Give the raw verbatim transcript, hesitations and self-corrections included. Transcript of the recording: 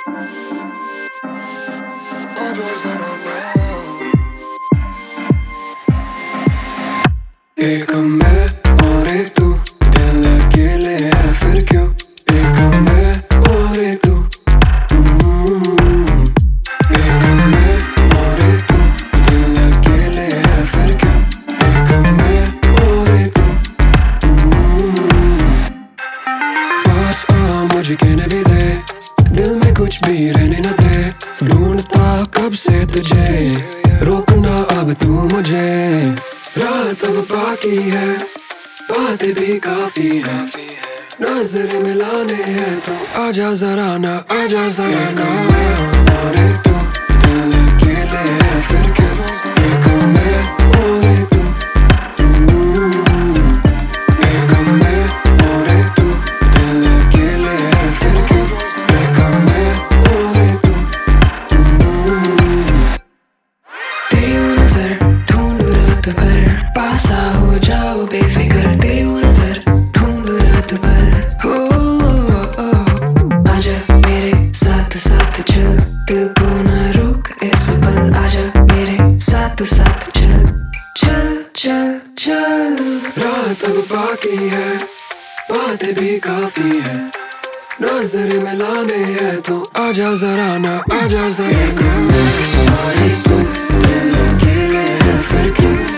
एक मैं और एक तू, दिल अकेले है फिर क्यों? एक मैं और एक तू, एक मैं और एक तू, दिल अकेले है फिर क्यों? एक मैं और एक तू, पास आ मुझे कहने भी दे, दिल में कुछ भी रहने न दे। ढूंढता कब से तुझे, रोकना अब तू मुझे। रात अब बाकी है, बातें भी काफी है, नजर मिलाने हैं तो आजा जरा ना, आजा जरा ना। और तू दिल अकेले है फिर क्यों? एक मैं और तू, एक मैं और तू, दिल अकेले है फिर क्यों? एक मैं और तू, तेरी वो नजर ढूंढ रात भर, पास आ हो जाओ बेफिक्र। तेरी वो नजर ढूंढ रात भर, हो ओ, ओ, आजा मेरे साथ साथ चल, दिल को ना रोक इस पल। आजा मेरे साथ साथ चल, चल चल चल। रात अब बाकी है, बातें भी काफी है, नजर मिलाने हैं तो आजा जरा ना, आजा जरा ना। और तू दिल अकेले है फिर क्यों?